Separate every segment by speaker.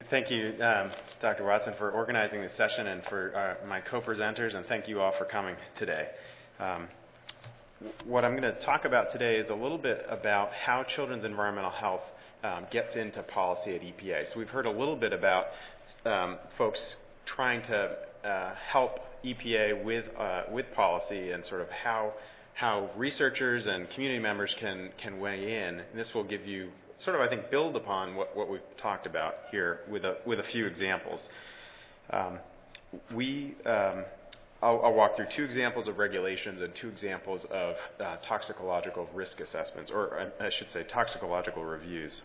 Speaker 1: Thank you, Dr. Watson, for organizing this session and for my co-presenters, and thank you all for coming today. What I'm going to talk about today is a little bit about how children's environmental health gets into policy at EPA. So we've heard a little bit about folks trying to help EPA with policy and sort of how researchers and community members can weigh in. And this will give you sort of, I think, build upon what we've talked about here with a few examples. I'll walk through two examples of regulations and two examples of toxicological risk assessments, or I should say toxicological reviews.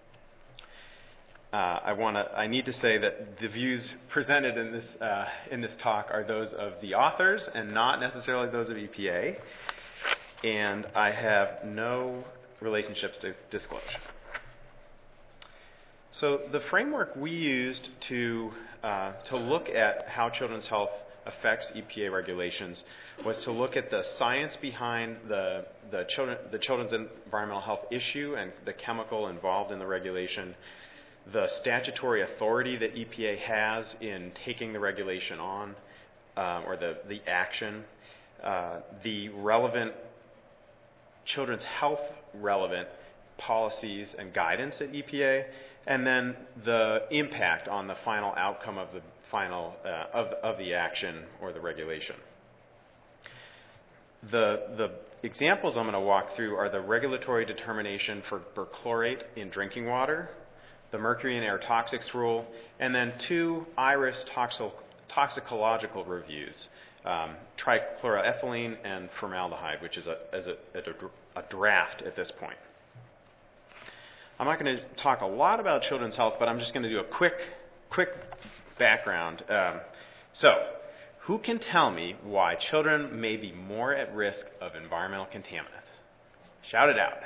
Speaker 1: I need to say that the views presented in this talk are those of the authors and not necessarily those of EPA, and I have no relationships to disclose. So the framework we used to look at how children's health affects EPA regulations was to look at the science behind the children's environmental health issue and the chemical involved in the regulation, the statutory authority that EPA has in taking the regulation on, or the action, the relevant children's health relevant policies and guidance at EPA, and then the impact on the final outcome of the action or the regulation. The examples I'm going to walk through are the regulatory determination for perchlorate in drinking water, the mercury in air toxics rule, and then two IRIS toxicological reviews, trichloroethylene and formaldehyde, which is a draft at this point. I'm not going to talk a lot about children's health, but I'm just going to do a quick background. So, who can tell me why children may be more at risk of environmental contaminants? Shout it out.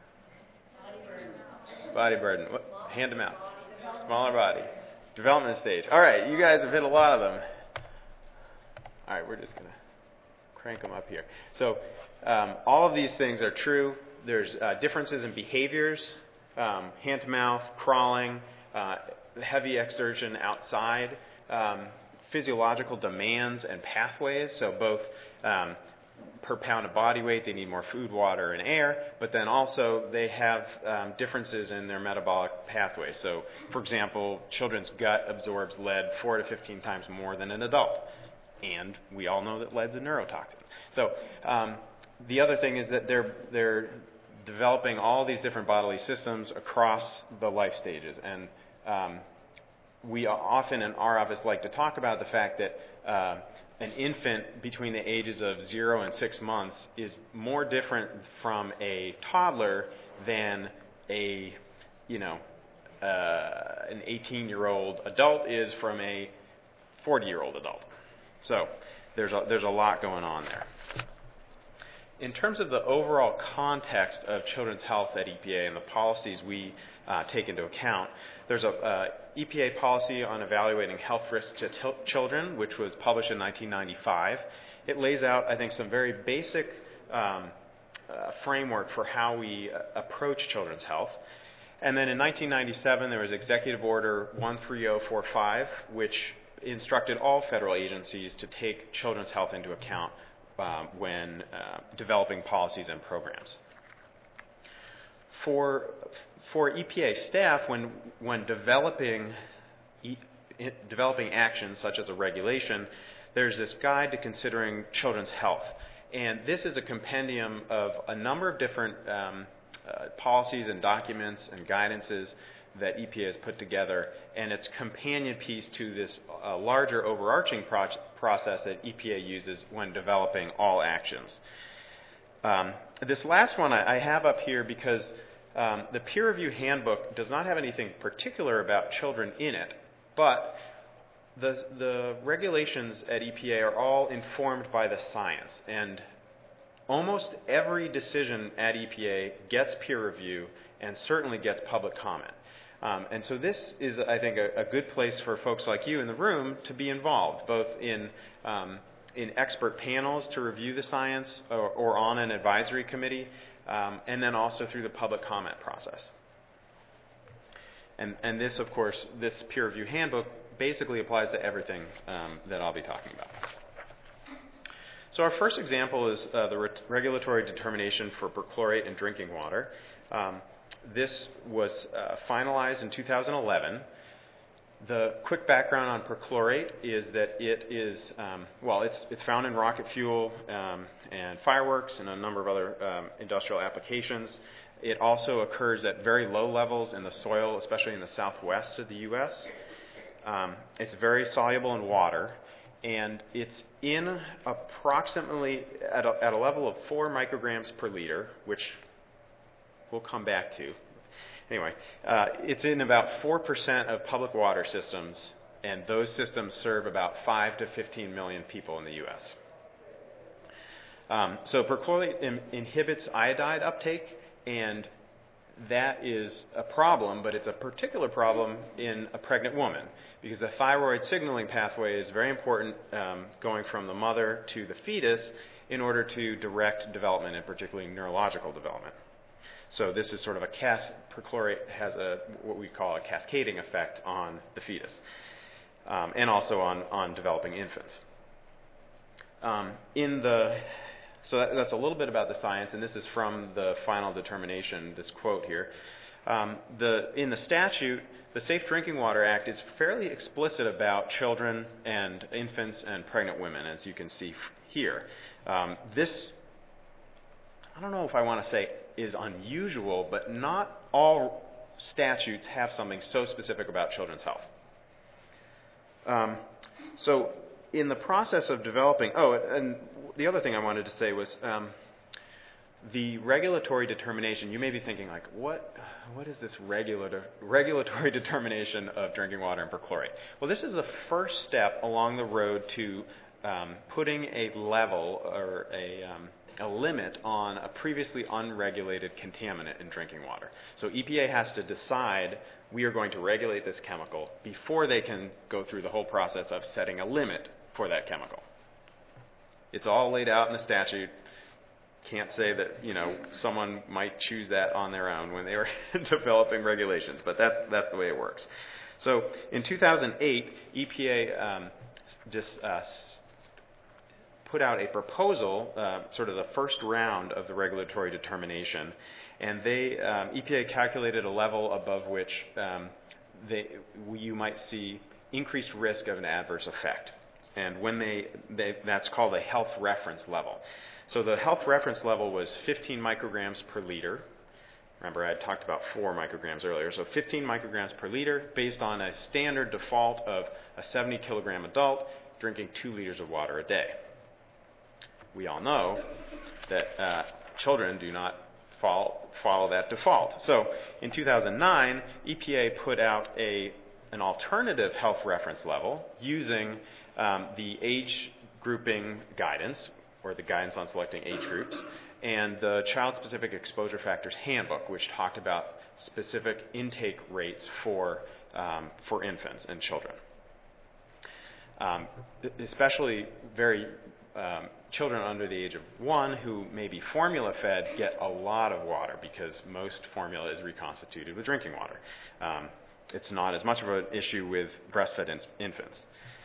Speaker 1: Body burden. Hand them out. Smaller body. Development stage. All right, you guys have hit a lot of them. All right, we're just going to crank them up here. So, all of these things are true. There's differences in behaviors. Hand-to-mouth, crawling, heavy exertion outside, physiological demands and pathways, so both per pound of body weight, they need more food, water, and air, but then also they have differences in their metabolic pathways. So, for example, children's gut absorbs lead 4 to 15 times more than an adult, and we all know that lead's a neurotoxin. So, the other thing is that they're developing all these different bodily systems across the life stages. And we often in our office like to talk about the fact that an infant between the ages of 0 and 6 months is more different from a toddler than an 18-year-old adult is from a 40-year-old adult. So there's a lot going on there. In terms of the overall context of children's health at EPA and the policies we take into account, there's a EPA policy on evaluating health risks to children, which was published in 1995. It lays out, I think, some very basic framework for how we approach children's health. And then in 1997, there was Executive Order 13045, which instructed all federal agencies to take children's health into account when developing policies and programs. For EPA staff, when developing actions such as a regulation, there's this guide to considering children's health. And this is a compendium of a number of different policies and documents and guidances that EPA has put together, and it's companion piece to this larger overarching process that EPA uses when developing all actions. This last one I have up here because the peer review handbook does not have anything particular about children in it, but the regulations at EPA are all informed by the science, and almost every decision at EPA gets peer review and certainly gets public comment. And so this is, I think, a good place for folks like you in the room to be involved, both in expert panels to review the science or on an advisory committee, and then also through the public comment process. And this, of course, this peer review handbook basically applies to everything that I'll be talking about. So our first example is the regulatory determination for perchlorate in drinking water. This was finalized in 2011. The quick background on perchlorate is that it is, it's found in rocket fuel and fireworks and a number of other industrial applications. It also occurs at very low levels in the soil, especially in the southwest of the U.S. It's very soluble in water, and it's in approximately at a level of 4 micrograms per liter, which we'll come back to. Anyway, it's in about 4% of public water systems, and those systems serve about 5 to 15 million people in the U.S. So perchlorate inhibits iodide uptake, and that is a problem, but it's a particular problem in a pregnant woman, because the thyroid signaling pathway is very important going from the mother to the fetus in order to direct development, and particularly neurological development. So this is sort of perchlorate has what we call a cascading effect on the fetus, and also on developing infants. So that's a little bit about the science, and this is from the final determination, this quote here. In the statute, the Safe Drinking Water Act is fairly explicit about children and infants and pregnant women, as you can see here. This, I don't know if I want to say is unusual, but not all statutes have something so specific about children's health. So in the process of developing, and the other thing I wanted to say was the regulatory determination. You may be thinking, like, what is this regulatory determination of drinking water and perchlorate? Well, this is the first step along the road to putting a level or a limit on a previously unregulated contaminant in drinking water. So EPA has to decide we are going to regulate this chemical before they can go through the whole process of setting a limit for that chemical. It's all laid out in the statute. Can't say that, someone might choose that on their own when they were developing regulations, but that's the way it works. So in 2008, EPA put out a proposal, sort of the first round of the regulatory determination, and EPA calculated a level above which you might see increased risk of an adverse effect. And that's called a health reference level. So the health reference level was 15 micrograms per liter. Remember, I had talked about 4 micrograms earlier. So 15 micrograms per liter based on a standard default of a 70-kilogram adult drinking 2 liters of water a day. We all know that children do not follow that default. So in 2009, EPA put out an alternative health reference level using the age grouping guidance, or the guidance on selecting age groups, and the Child-Specific Exposure Factors Handbook, which talked about specific intake rates for infants and children. Especially children under the age of 1 who may be formula fed get a lot of water because most formula is reconstituted with drinking water. It's not as much of an issue with breastfed infants.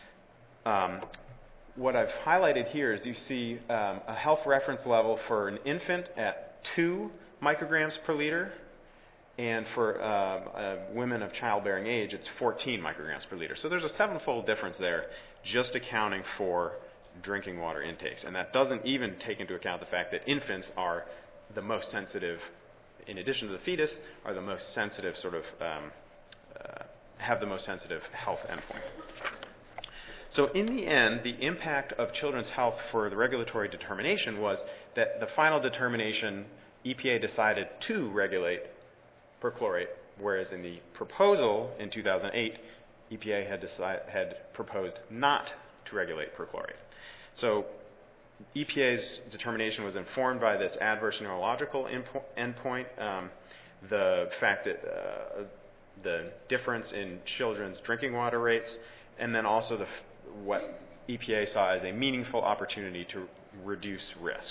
Speaker 1: What I've highlighted here is you see a health reference level for an infant at 2 micrograms per liter, and for women of childbearing age, it's 14 micrograms per liter. So there's a 7-fold difference there, just accounting for drinking water intakes. And that doesn't even take into account the fact that infants are the most sensitive, in addition to the fetus, are the most sensitive have the most sensitive health endpoint. So in the end, the impact of children's health for the regulatory determination was that the final determination, EPA decided to regulate perchlorate, whereas in the proposal in 2008, EPA had proposed not to regulate perchlorate. So EPA's determination was informed by this adverse neurological endpoint, the fact that the difference in children's drinking water rates, and then also what EPA saw as a meaningful opportunity to reduce risk.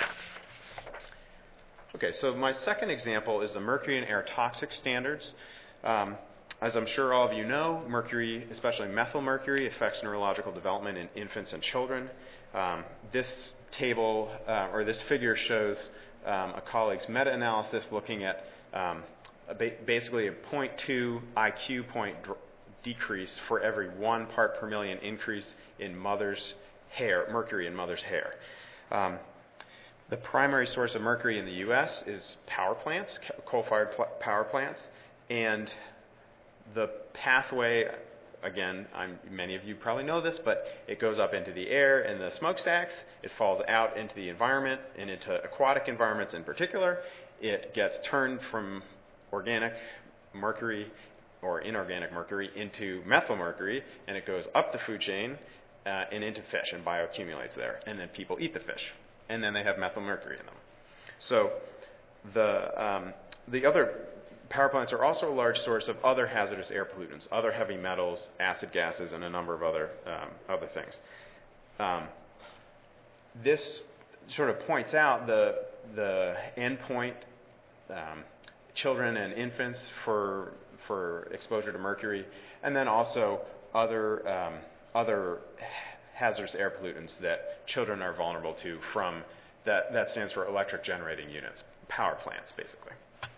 Speaker 1: Okay, so my second example is the mercury and air toxic standards. As I'm sure all of you know, mercury, especially methylmercury, affects neurological development in infants and children. This table, or this figure, shows a colleague's meta-analysis looking at basically a 0.2 IQ point decrease for every 1 part per million increase in mother's hair, mercury in mother's hair. The primary source of mercury in the U.S. is power plants, coal-fired power plants, and the pathway, again, many of you probably know this, but it goes up into the air in the smokestacks, it falls out into the environment and into aquatic environments in particular. It gets turned from organic mercury or inorganic mercury into methylmercury, and it goes up the food chain and into fish and bioaccumulates there. And then people eat the fish, and then they have methylmercury in them. So the other power plants are also a large source of other hazardous air pollutants, other heavy metals, acid gases, and a number of other things. This sort of points out the endpoint children and infants for exposure to mercury, and then also other hazardous air pollutants that children are vulnerable to from that stands for electric generating units, power plants, basically.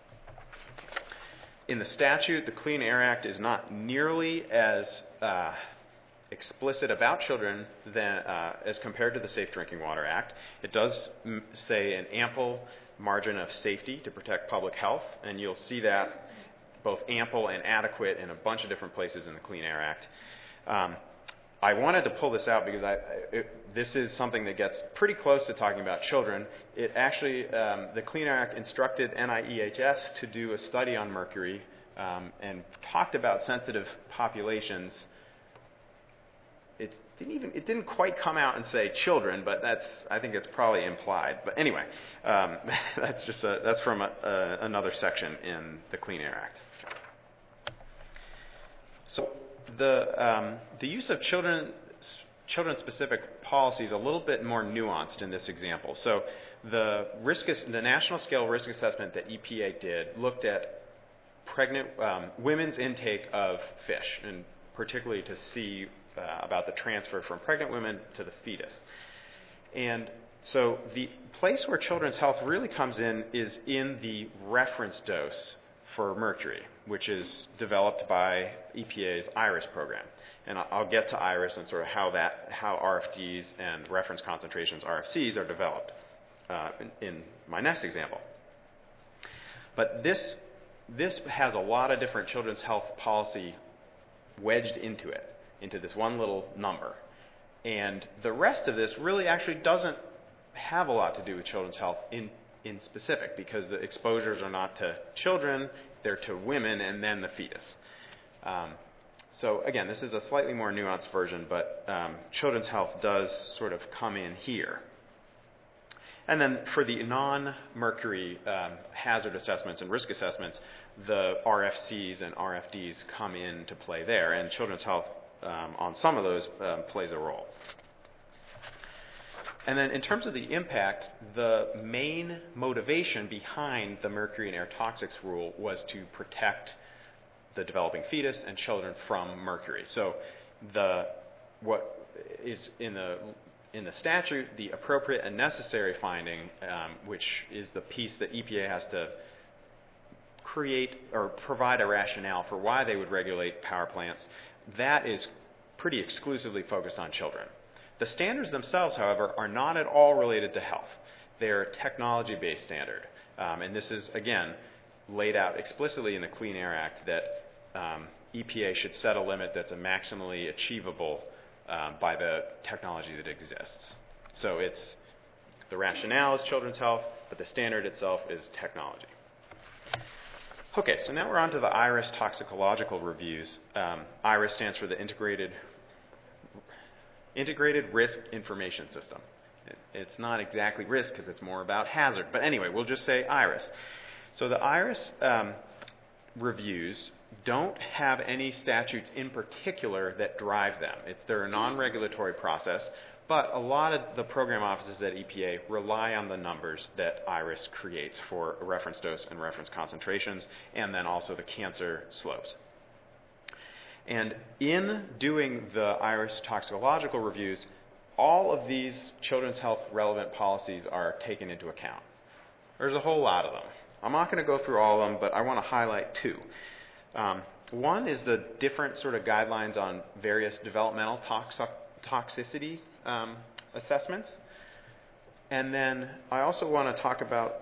Speaker 1: In the statute, the Clean Air Act is not nearly as explicit about children as compared to the Safe Drinking Water Act. It does say an ample margin of safety to protect public health, and you'll see that both ample and adequate in a bunch of different places in the Clean Air Act. I wanted to pull this out because this is something that gets pretty close to talking about children. It actually, the Clean Air Act instructed NIEHS to do a study on mercury and talked about sensitive populations. It didn't quite come out and say children, but I think it's probably implied. But anyway, that's from another section in the Clean Air Act. So the use of children-specific policy is a little bit more nuanced in this example. So the national scale risk assessment that EPA did looked at pregnant women's intake of fish, and particularly to see about the transfer from pregnant women to the fetus. And so the place where children's health really comes in is in the reference dose for mercury, which is developed by EPA's IRIS program. And I'll get to IRIS and sort of how RFDs and reference concentrations, RFCs, are developed in my next example. But this has a lot of different children's health policy wedged into this one little number. And the rest of this really actually doesn't have a lot to do with children's health in specific, because the exposures are not to children, they're to women and then the fetus. So again, this is a slightly more nuanced version, but children's health does sort of come in here. And then for the non-mercury hazard assessments and risk assessments, the RFCs and RFDs come into play there, and children's health on some of those plays a role. And then in terms of the impact, the main motivation behind the mercury and air toxics rule was to protect the developing fetus and children from mercury. So what is in the statute, the appropriate and necessary finding, which is the piece that EPA has to create or provide a rationale for why they would regulate power plants, that is pretty exclusively focused on children. The standards themselves, however, are not at all related to health. They're a technology-based standard. And this is, again, laid out explicitly in the Clean Air Act that EPA should set a limit that's maximally achievable by the technology that exists. So the rationale is children's health, but the standard itself is technology. Okay, so now we're on to the IRIS toxicological reviews. IRIS stands for the Integrated Risk Information System. It's not exactly risk because it's more about hazard. But anyway, we'll just say IRIS. So the IRIS reviews don't have any statutes in particular that drive them. They're a non-regulatory process But a lot of the program offices at EPA rely on the numbers that IRIS creates for reference dose and reference concentrations, and then also the cancer slopes. And in doing the IRIS toxicological reviews, all of these children's health relevant policies are taken into account. There's a whole lot of them. I'm not going to go through all of them, but I want to highlight two. One is the different sort of guidelines on various developmental toxicity assessments. And then I also want to talk about,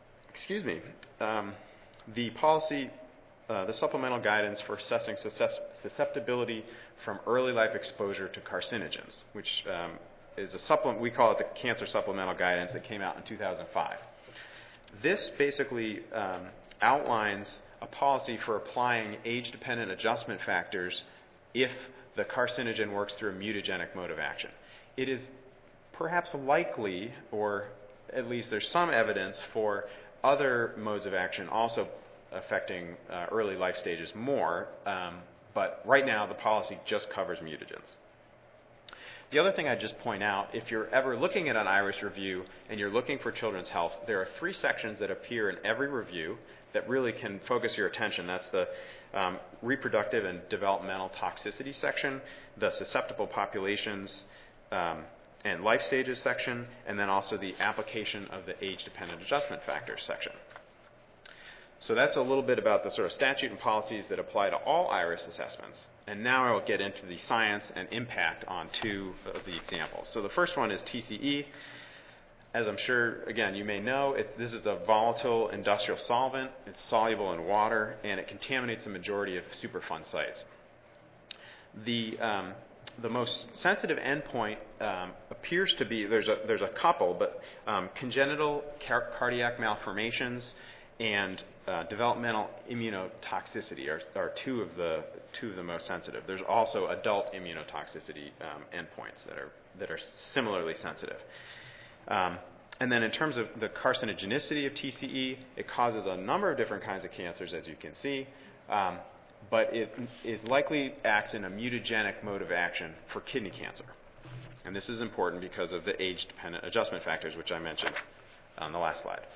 Speaker 1: the policy, the supplemental guidance for assessing susceptibility from early life exposure to carcinogens, which is a supplement, we call it the Cancer Supplemental Guidance that came out in 2005. This basically outlines a policy for applying age-dependent adjustment factors if the carcinogen works through a mutagenic mode of action. It is perhaps likely, or at least there's some evidence for other modes of action also affecting early life stages more, but right now the policy just covers mutagens. The other thing I'd just point out, if you're ever looking at an IRIS review and you're looking for children's health, there are 3 sections that appear in every review that really can focus your attention. That's the reproductive and developmental toxicity section, the susceptible populations and life stages section, and then also the application of the age-dependent adjustment factors section. So that's a little bit about the sort of statute and policies that apply to all IRIS assessments. And now I will get into the science and impact on 2 of the examples. So the first one is TCE. As I'm sure, again, you may know, this is a volatile industrial solvent. It's soluble in water, and it contaminates the majority of Superfund sites. The most sensitive endpoint appears to be, there's a couple, but congenital cardiac malformations and developmental immunotoxicity are two of the most sensitive. There's also adult immunotoxicity endpoints that are similarly sensitive. And then in terms of the carcinogenicity of TCE, it causes a number of different kinds of cancers, as you can see, but it is likely acts in a mutagenic mode of action for kidney cancer. And this is important because of the age-dependent adjustment factors, which I mentioned on the last slide.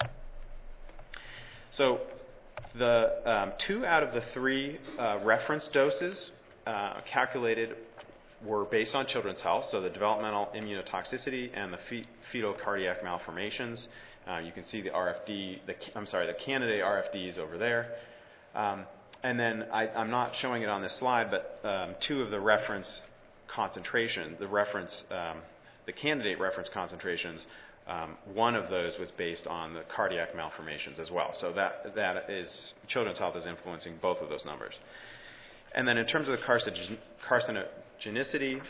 Speaker 1: So the 2 out of the 3 reference doses calculated were based on children's health, so the developmental immunotoxicity and the fetal cardiac malformations. You can see the the candidate RFDs over there. And then I'm not showing it on this slide, but 2 of the reference concentration, the candidate reference concentrations, one of those was based on the cardiac malformations as well. So that is, children's health is influencing both of those numbers. And then in terms of the carcinogenicity,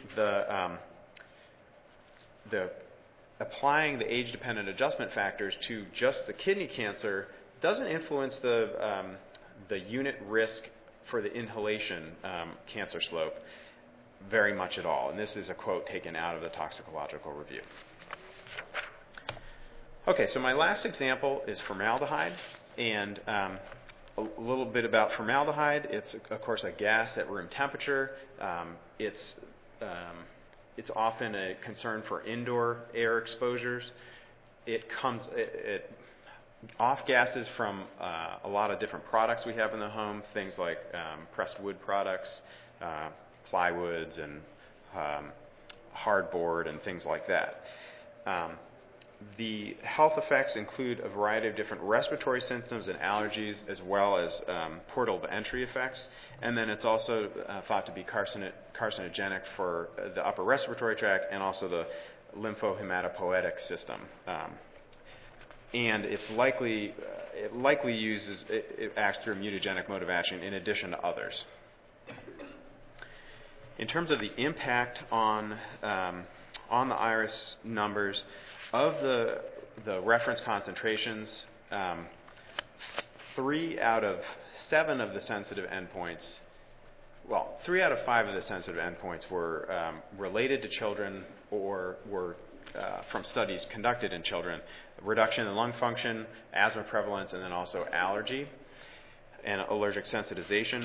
Speaker 1: the applying the age-dependent adjustment factors to just the kidney cancer doesn't influence the unit risk for the inhalation cancer slope very much at all. And this is a quote taken out of the toxicological review. Okay, so my last example is formaldehyde, and a little bit about formaldehyde. It's, of course, a gas at room temperature. It's often a concern for indoor air exposures. It off gases from a lot of different products we have in the home, things like pressed wood products, plywoods, and hardboard, and things like that. The health effects include a variety of different respiratory symptoms and allergies, as well as portal to entry effects. And then it's also thought to be carcinogenic for the upper respiratory tract and also the lymphohematopoietic system. And it acts through a mutagenic mode of action in addition to others. In terms of the impact on the IRIS numbers, of the reference concentrations, 3 out of 7 of the sensitive endpoints, 3 out of 5 of the sensitive endpoints were related to children or were from studies conducted in children. Reduction in lung function, asthma prevalence, and then also allergy and allergic sensitization.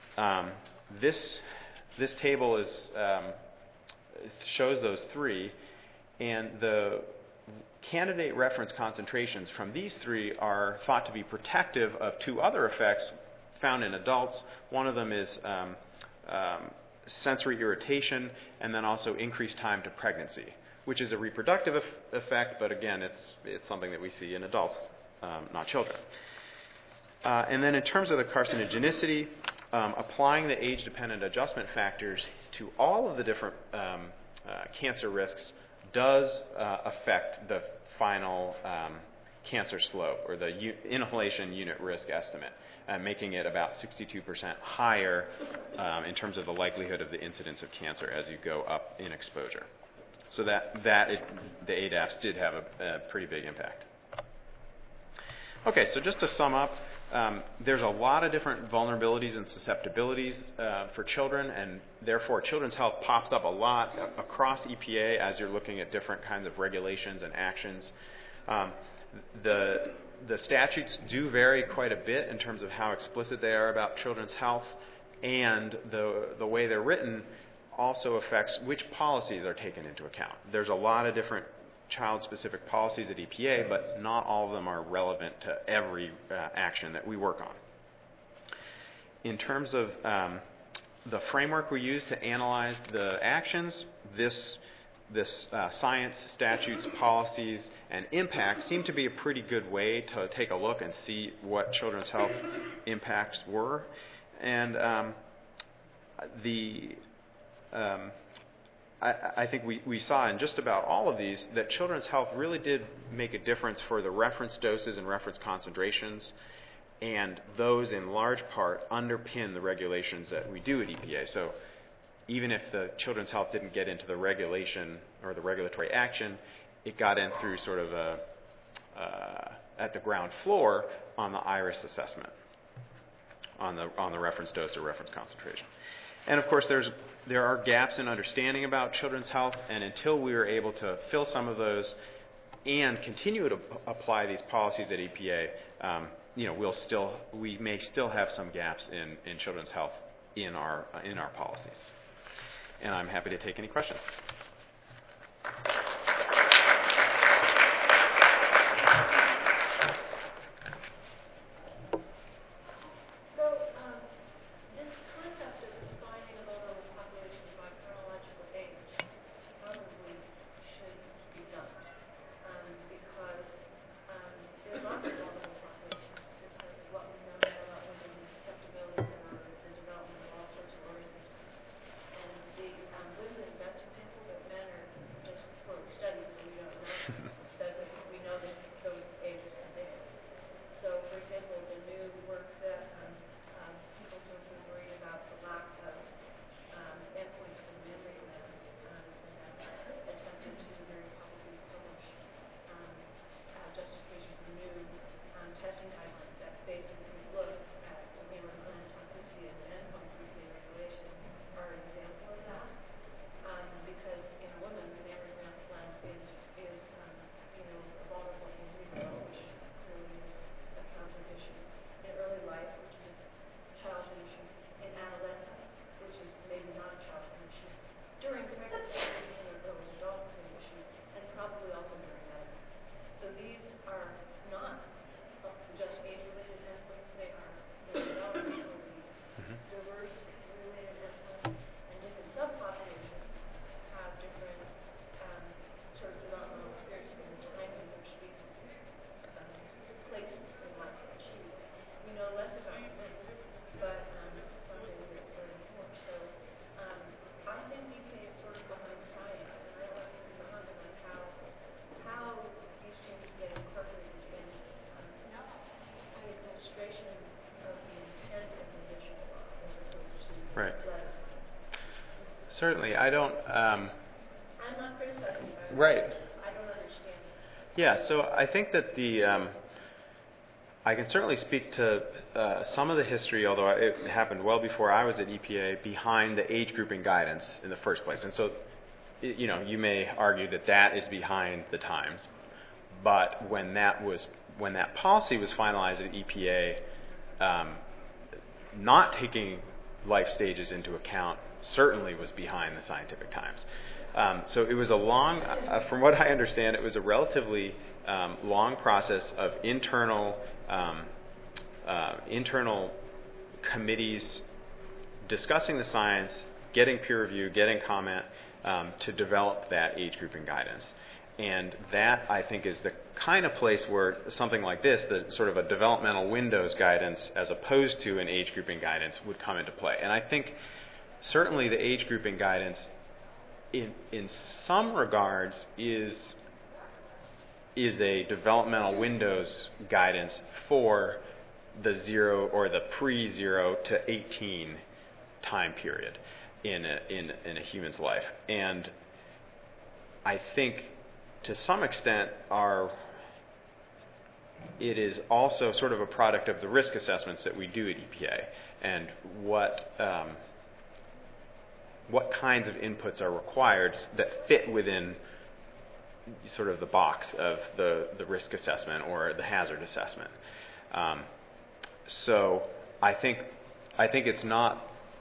Speaker 1: This table shows those 3. And the candidate reference concentrations from these three are thought to be protective of two other effects found in adults. One of them is sensory irritation, and then also increased time to pregnancy, which is a reproductive effect, but again, it's something that we see in adults, not children. And then in terms of the carcinogenicity, applying the age-dependent adjustment factors to all of the different cancer risks does affect the final cancer slope, or the inhalation unit risk estimate, making it about 62% higher in terms of the likelihood of the incidence of cancer as you go up in exposure. So the ADAPS did have a pretty big impact. Okay, so just to sum up, there's a lot of different vulnerabilities and susceptibilities for children, and therefore children's health pops up a lot across EPA as you're looking at different kinds of regulations and actions. The statutes do vary quite a bit in terms of how explicit they are about children's health, and the way they're written also affects which policies are taken into account. There's a lot of different child-specific policies at EPA, but not all of them are relevant to every action that we work on. In terms of the framework we use to analyze the actions, this science, statutes, policies, and impact seem to be a pretty good way to take a look and see what children's health impacts were. And I think we saw in just about all of these that children's health really did make a difference for the reference doses and reference concentrations, and those in large part underpin the regulations that we do at EPA. So even if the children's health didn't get into the regulation or the regulatory action, it got in through sort of at the ground floor on the IRIS assessment, on the reference dose or reference concentration. And of course, there are gaps in understanding about children's health, and until we are able to fill some of those and continue to apply these policies at EPA, we may still have some gaps in children's health in our policies. And I'm happy to take any questions. Right. Certainly, I don't. I'm
Speaker 2: not criticizing you.
Speaker 1: Right.
Speaker 2: I don't understand.
Speaker 1: Yeah. So I think that I can certainly speak to some of the history, although it happened well before I was at EPA, behind the age grouping guidance in the first place. And so, you may argue that is behind the times, but when that policy was finalized at EPA, not taking life stages into account certainly was behind the scientific times. So it was a long, from what I understand, it was a relatively long process of internal committees discussing the science, getting peer review, getting comment to develop that age grouping guidance. And that, I think, is the kind of place where something like this, the sort of a developmental windows guidance as opposed to an age grouping guidance, would come into play. And I think certainly the age grouping guidance in some regards is a developmental windows guidance for the 0 or the pre-0 to 18 time period in a human's life. And I think to some extent it is also sort of a product of the risk assessments that we do at EPA and what kinds of inputs are required that fit within sort of the box of the risk assessment or the hazard assessment. So I think it's not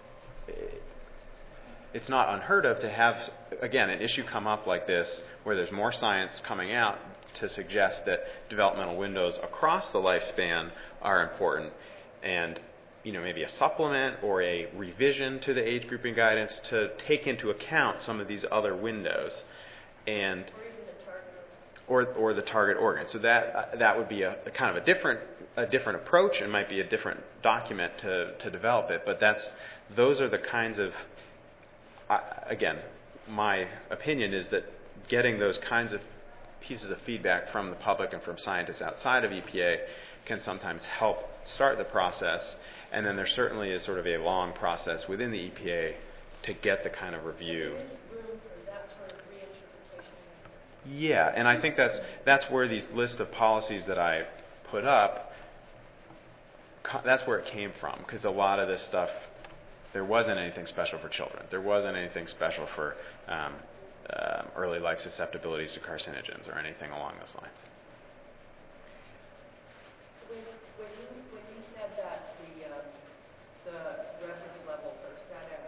Speaker 1: unheard of to have, again, an issue come up like this where there's more science coming out to suggest that developmental windows across the lifespan are important, and maybe a supplement or a revision to the age grouping guidance to take into account some of these other windows, and or the target organ. So that would be a kind of a different approach, and might be a different document to develop it. But those are the kinds of, again, my opinion is that getting those kinds of pieces of feedback from the public and from scientists outside of EPA can sometimes help start the process. And then there certainly is sort of a long process within the EPA to get the kind of review. Yeah, and I think that's where these list of policies that I put up, that's where it came from, because a lot of this stuff, there wasn't anything special for children. There wasn't anything special for early life susceptibilities to carcinogens or anything along those lines.
Speaker 2: When you said that the reference levels are set at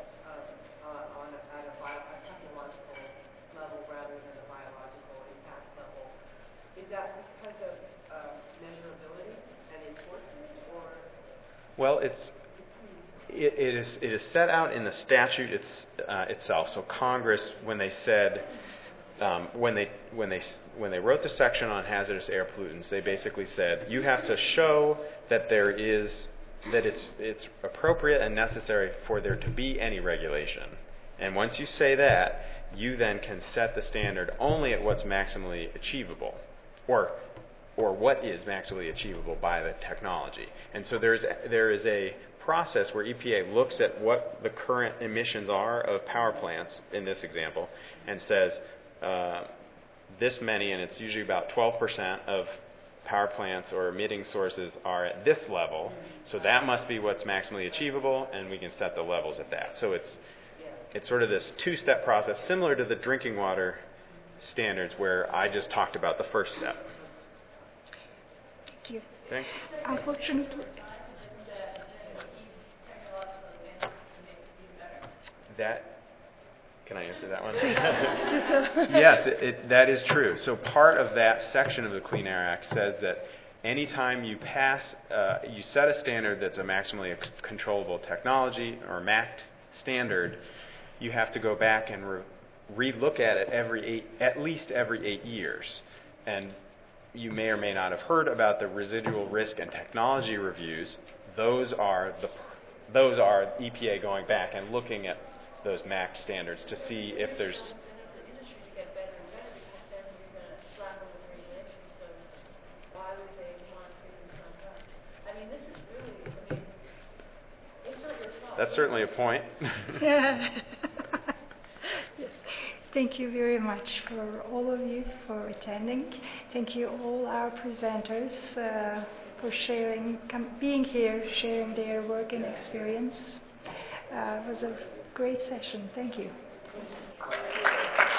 Speaker 2: a technological level rather than a biological impact level, is that because of measurability and enforcement, or? Well,
Speaker 1: it is set out in the statute itself. So Congress, when they said when they wrote the section on hazardous air pollutants, they basically said you have to show that it's appropriate and necessary for there to be any regulation. And once you say that, you then can set the standard only at what's maximally achievable, or what is maximally achievable by the technology. And so there is a process where EPA looks at what the current emissions are of power plants in this example and says this many, and it's usually about 12% of power plants or emitting sources are at this level, so that must be what's maximally achievable, and we can set the levels at that. So it's sort of this two-step process similar to the drinking water standards where I just talked about the first step.
Speaker 3: Thank you.
Speaker 1: Thanks.
Speaker 3: Unfortunately,
Speaker 1: can I answer that one? Yes, that is true. So part of that section of the Clean Air Act says that anytime you you set a standard that's a maximally controllable technology or MACT standard, you have to go back and re-look at it at least every 8 years. And you may or may not have heard about the residual risk and technology reviews. Those are EPA going back and looking at those MACT standards to see if there's.
Speaker 2: The industry to get better and better, because then you're going to slap them with regulations. So why would they want to do something? I mean, this is really. It's not your fault.
Speaker 1: That's certainly a point.
Speaker 3: yes. Thank you very much for all of you for attending. Thank you all our presenters for being here, sharing their work and experience. It was a great session. Thank you.